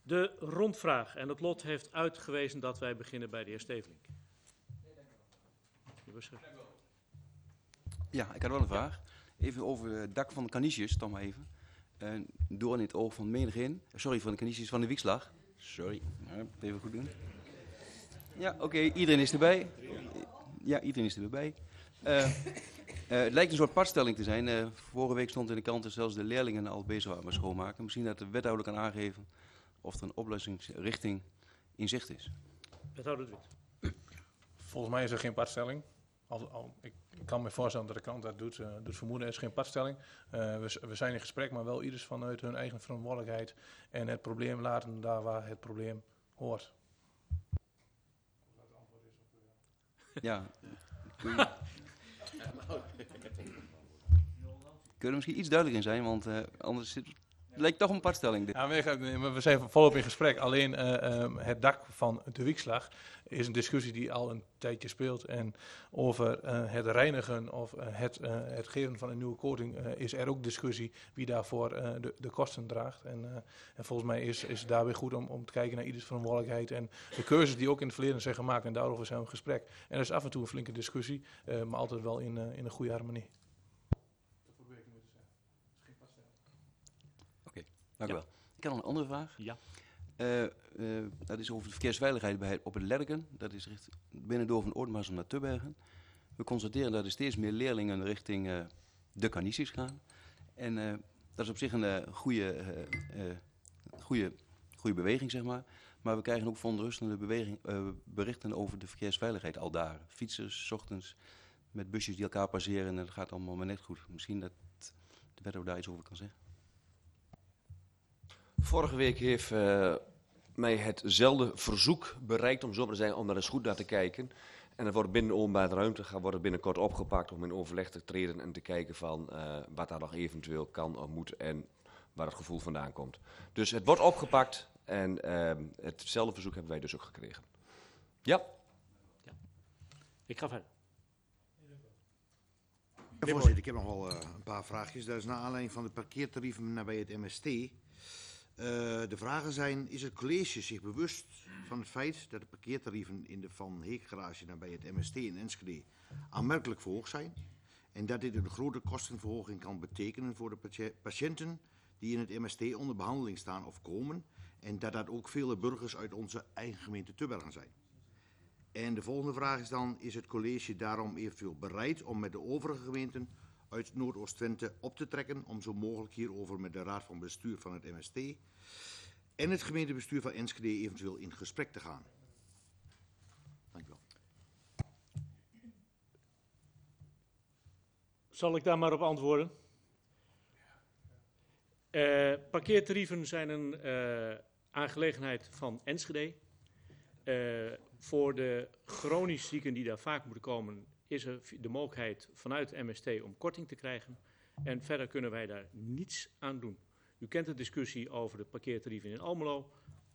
De rondvraag. En het lot heeft uitgewezen dat wij beginnen bij de heer Stevelink. Ja, ik had wel een vraag. Even over het dak van de Canisius, toch maar even. Door in het oog van menigeen. Sorry, van de Canisius van de Wiekslag. Sorry, even goed doen. Ja, oké, iedereen is erbij. Ja, iedereen is erbij. Het lijkt een soort padstelling te zijn. Vorige week stond in de krant dat zelfs de leerlingen al bezig waren met schoonmaken. Misschien dat de wethouder kan aangeven of er een oplossingsrichting in zicht is. Wethouder De Wit. Volgens mij is er geen padstelling. Ik kan me voorstellen dat de krant dat doet vermoeden. Er is geen padstelling. We zijn in gesprek, maar wel ieders vanuit hun eigen verantwoordelijkheid. En het probleem laten daar waar het probleem hoort. Ja. Kun je er misschien iets duidelijker in zijn, want anders het lijkt toch een padstelling. Ja, we zijn volop in gesprek. Alleen het dak van de Wiekslag is een discussie die al een tijdje speelt. En over het reinigen of het geven van een nieuwe coating is er ook discussie wie daarvoor de kosten draagt. En volgens mij is het daar weer goed om te kijken naar ieders verantwoordelijkheid en de keuzes die ook in het verleden zijn gemaakt. En daarover zijn we in gesprek. En er is af en toe een flinke discussie, maar altijd wel in een goede harmonie. Dank u wel. Ik heb nog een andere vraag. Ja. Dat is over de verkeersveiligheid op het Lerken. Dat is binnendoor van Oordenbos naar Tubbergen. We constateren dat er steeds meer leerlingen richting de Canisius gaan. En dat is op zich een goede beweging, zeg maar. Maar we krijgen ook verontrustende berichten over de verkeersveiligheid al daar. Fietsers, 's ochtends, met busjes die elkaar passeren. En dat gaat allemaal maar net goed. Misschien dat de wethouder daar iets over kan zeggen. Vorige week heeft mij hetzelfde verzoek bereikt om zo maar te zijn om daar eens goed naar te kijken. En dat wordt binnen de openbare ruimte wordt het binnenkort opgepakt om in overleg te treden en te kijken van wat daar nog eventueel kan of moet en waar het gevoel vandaan komt. Dus het wordt opgepakt en hetzelfde verzoek hebben wij dus ook gekregen. Ja. Ik ga verder. Ja, voorzitter, ik heb nog wel een paar vraagjes. Dat is naar aanleiding van de parkeertarieven nabij het MST. De vragen zijn, is het college zich bewust van het feit dat de parkeertarieven in de Van Heek garage nabij het MST in Enschede aanmerkelijk verhoogd zijn? En dat dit een grote kostenverhoging kan betekenen voor de patiënten die in het MST onder behandeling staan of komen. En dat ook vele burgers uit onze eigen gemeente Tubbergen zijn. En de volgende vraag is dan, is het college daarom eventueel bereid om met de overige gemeenten uit Noordoost-Twente op te trekken om zo mogelijk hierover met de raad van bestuur van het MST en het gemeentebestuur van Enschede eventueel in gesprek te gaan? Dank u wel. Zal ik daar maar op antwoorden? Parkeertarieven zijn een aangelegenheid van Enschede. Voor de chronisch zieken die daar vaak moeten komen, is er de mogelijkheid vanuit MST om korting te krijgen. En verder kunnen wij daar niets aan doen. U kent de discussie over de parkeertarieven in Almelo.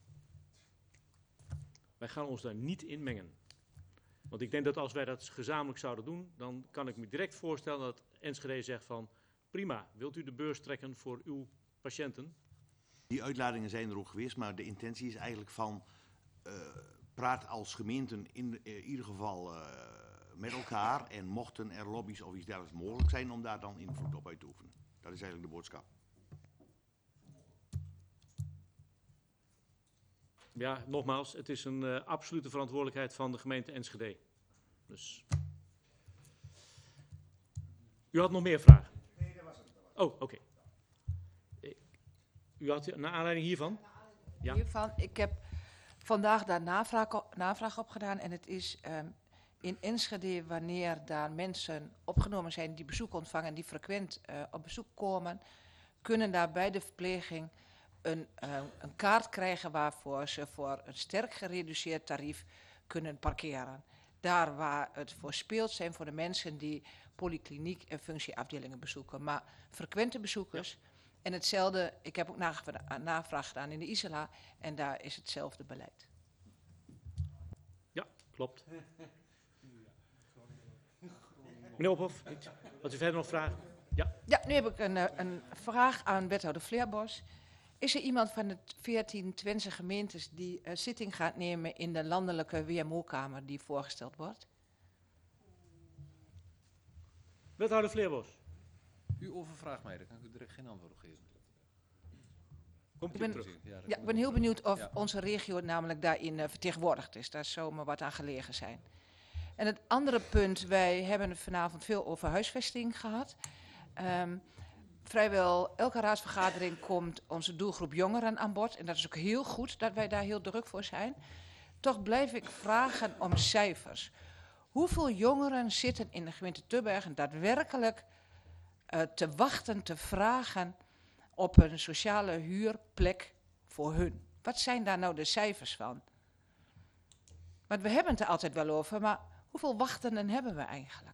Wij gaan ons daar niet in mengen. Want ik denk dat als wij dat gezamenlijk zouden doen, dan kan ik me direct voorstellen dat Enschede zegt van prima, wilt u de beurs trekken voor uw patiënten? Die uitladingen zijn er ook geweest, maar de intentie is eigenlijk van praat als gemeenten in ieder geval met elkaar en mochten er lobby's of iets dergelijks mogelijk zijn om daar dan invloed op uit te oefenen. Dat is eigenlijk de boodschap. Ja, nogmaals, het is een absolute verantwoordelijkheid van de gemeente Enschede. Dus. U had nog meer vragen? Nee, dat was het. Oh, oké. U had naar aanleiding hiervan? Ja. Hiervan, ik heb vandaag daar navraag op gedaan en het is in Enschede wanneer daar mensen opgenomen zijn die bezoek ontvangen, die frequent op bezoek komen, kunnen daar bij de verpleging een kaart krijgen waarvoor ze voor een sterk gereduceerd tarief kunnen parkeren. Daar waar het voor speelt zijn voor de mensen die polykliniek en functieafdelingen bezoeken. Maar frequente bezoekers, ja. En hetzelfde, ik heb ook navraag gedaan in de Isela en daar is hetzelfde beleid. Ja, klopt. Meneer Ophoff, had u verder nog vragen? Ja. Ja, nu heb ik een vraag aan wethouder Vleerbos. Is er iemand van de 14 Twentse gemeentes die zitting gaat nemen in de landelijke WMO-kamer die voorgesteld wordt? Wethouder Vleerbos. U overvraagt mij, daar kan ik u direct geen antwoord op geven. Komt u Ik ben- terug? Ja, ik ben heel benieuwd of onze regio namelijk daarin vertegenwoordigd is. Daar zou me wat aan gelegen zijn. En het andere punt, wij hebben vanavond veel over huisvesting gehad. Vrijwel elke raadsvergadering komt onze doelgroep jongeren aan bod. En dat is ook heel goed dat wij daar heel druk voor zijn. Toch blijf ik vragen om cijfers. Hoeveel jongeren zitten in de gemeente Tubbergen daadwerkelijk te wachten, te vragen op een sociale huurplek voor hun? Wat zijn daar nou de cijfers van? Want we hebben het er altijd wel over, maar hoeveel wachtenden hebben we eigenlijk?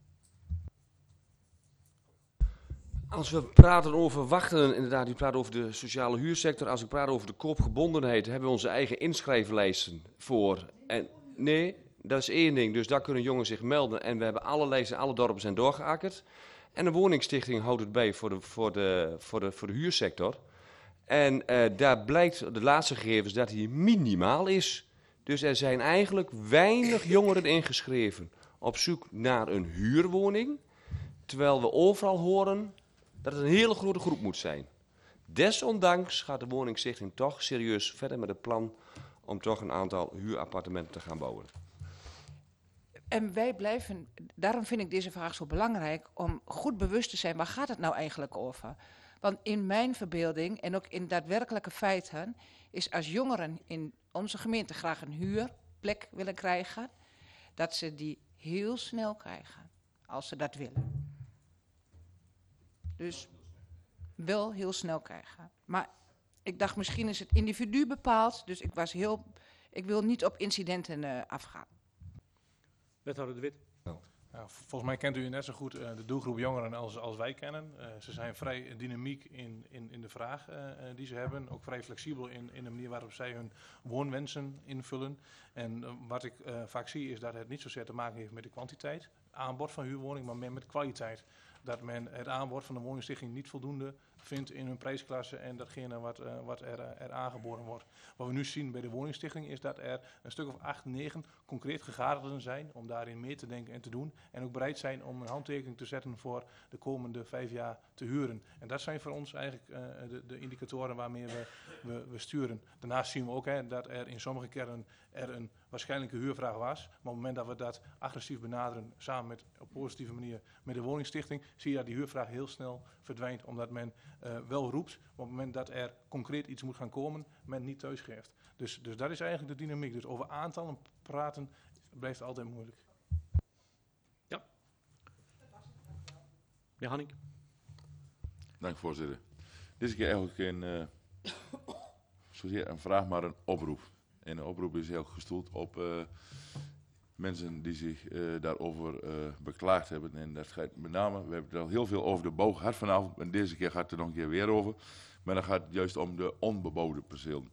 Als we praten over wachten, inderdaad, u praat over de sociale huursector. Als ik praat over de koopgebondenheid, hebben we onze eigen inschrijflijsten voor. En nee, dat is één ding. Dus daar kunnen jongens zich melden. En we hebben alle lijsten, alle dorpen zijn doorgeakkerd. En de woningstichting houdt het bij voor de huursector. En daar blijkt de laatste gegevens dat die minimaal is. Dus er zijn eigenlijk weinig jongeren ingeschreven op zoek naar een huurwoning. Terwijl we overal horen dat het een hele grote groep moet zijn. Desondanks gaat de woningstichting toch serieus verder met het plan om toch een aantal huurappartementen te gaan bouwen. En wij blijven, daarom vind ik deze vraag zo belangrijk, om goed bewust te zijn, waar gaat het nou eigenlijk over? Want in mijn verbeelding en ook in daadwerkelijke feiten is als jongeren in onze gemeente graag een huurplek willen krijgen, dat ze die heel snel krijgen, als ze dat willen. Dus wel heel snel krijgen. Maar ik dacht, misschien is het individu bepaald, dus ik wil niet op incidenten afgaan. Wethouder De Wit. Nou, volgens mij kent u net zo goed de doelgroep jongeren als wij kennen. Ze zijn vrij dynamiek in de vraag die ze hebben. Ook vrij flexibel in de manier waarop zij hun woonwensen invullen. En wat ik vaak zie is dat het niet zozeer te maken heeft met de kwantiteit, aanbod van huurwoning, maar meer met kwaliteit. Dat men het aanbod van de woningstichting niet voldoende vindt in hun prijsklasse en datgene wat er aangeboden wordt. Wat we nu zien bij de woningstichting is dat er een stuk of 8, 9 concreet gegadigden zijn om daarin mee te denken en te doen. En ook bereid zijn om een handtekening te zetten voor de komende 5 jaar te huren. En dat zijn voor ons eigenlijk de indicatoren waarmee we sturen. Daarnaast zien we ook dat er in sommige kernen een waarschijnlijke huurvraag was. Maar op het moment dat we dat agressief benaderen, samen met op positieve manier met de woningstichting, zie je dat die huurvraag heel snel verdwijnt. Omdat men wel roept, maar op het moment dat er concreet iets moet gaan komen, men niet thuis geeft. Dus dat is eigenlijk de dynamiek. Dus over aantallen praten blijft altijd moeilijk. Ja. Ja, Hannik. Dank voorzitter. Dit is eigenlijk zozeer een vraag, maar een oproep. En de oproep is heel gestoeld op mensen die zich daarover beklaagd hebben. En dat gaat met name, we hebben het al heel veel over de bouw gehad vanavond. En deze keer gaat het er nog een keer weer over. Maar dan gaat het juist om de onbebouwde percelen.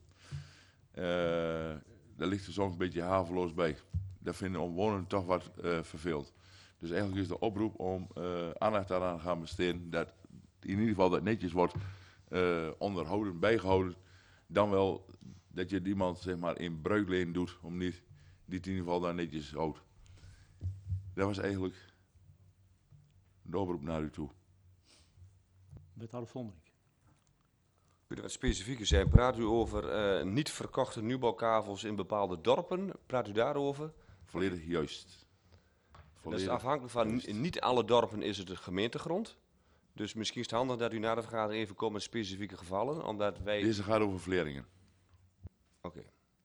Daar ligt er soms een beetje haveloos bij. Daar vinden omwonenden toch wat verveeld. Dus eigenlijk is de oproep om aandacht daaraan te gaan besteden. Dat in ieder geval dat netjes wordt onderhouden, bijgehouden. Dan wel dat je iemand zeg maar in breukleen doet, om niet die in ieder geval daar netjes houdt. Dat was eigenlijk de oproep naar u toe. Wethouder Vonderik. Kunnen we wat specifieker zijn? Praat u over niet verkochte nieuwbouwkavels in bepaalde dorpen? Praat u daarover? Volledig juist. Dat is afhankelijk van, in niet alle dorpen is het de gemeentegrond. Dus misschien is het handig dat u na de vergadering even komt met specifieke gevallen, omdat wij... Deze gaat over Vleringen. Oké.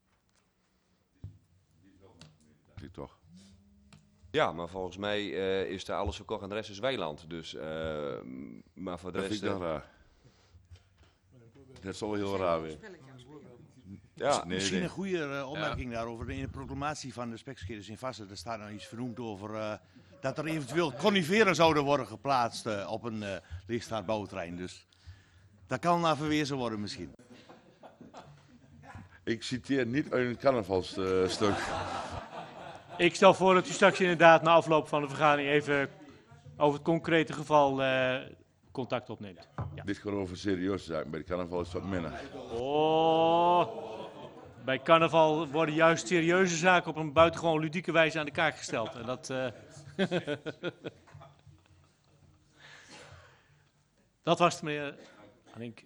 Dacht ik toch. Ja, maar volgens mij is daar alles verkocht en de rest is weiland. Dus, maar voor de Dat rest... vind ik wel raar. Dat is wel heel raar weer. Ja, Misschien een goede opmerking daarover. In de proclamatie van de spekscheerders in Vassen, daar staat nou iets vernoemd over dat er eventueel coniferen zouden worden geplaatst op een leegstaand bouwterrein. Dus dat kan naar verwezen worden misschien. Ik citeer niet uit een carnavalsstuk. Ik stel voor dat u straks inderdaad na afloop van de vergadering even over het concrete geval contact opneemt. Ja. Dit gaat over serieuze zaken, bij de carnaval is het wat minder. Oh, bij carnaval worden juist serieuze zaken op een buitengewoon ludieke wijze aan de kaak gesteld. En dat, dat was het, meneer Anink.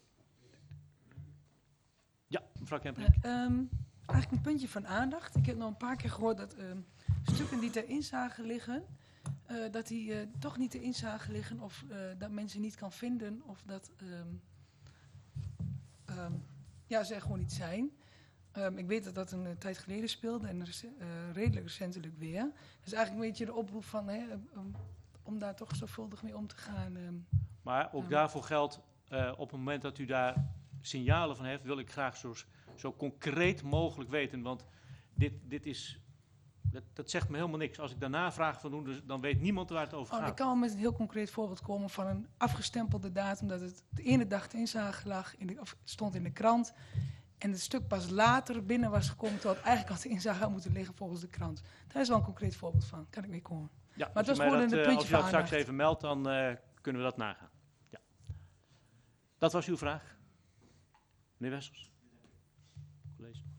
Ja, mevrouw Kemper. Eigenlijk een puntje van aandacht. Ik heb nog een paar keer gehoord dat stukken die ter inzage liggen, dat die toch niet ter inzage liggen of dat mensen niet kan vinden of dat ze er gewoon niet zijn. Ik weet dat dat een tijd geleden speelde en redelijk recentelijk weer. Dus eigenlijk een beetje de oproep van om daar toch zorgvuldig mee om te gaan. Maar ook daarvoor geldt, op het moment dat u daar signalen van heeft, wil ik graag zo concreet mogelijk weten. Want dat zegt me helemaal niks. Als ik daarna vraag van doen, dan weet niemand waar het over gaat. Ik kan wel met een heel concreet voorbeeld komen van een afgestempelde datum dat het de ene dag de inzage lag, stond in de krant. En het stuk pas later binnen was gekomen, terwijl het eigenlijk had de inzage had moeten liggen volgens de krant. Daar is wel een concreet voorbeeld van, kan ik mee komen. Ja, maar het was gewoon een puntje als u van dat straks aandacht. even meldt, dan kunnen we dat nagaan. Ja. Dat was uw vraag. Meneer Wessels. College.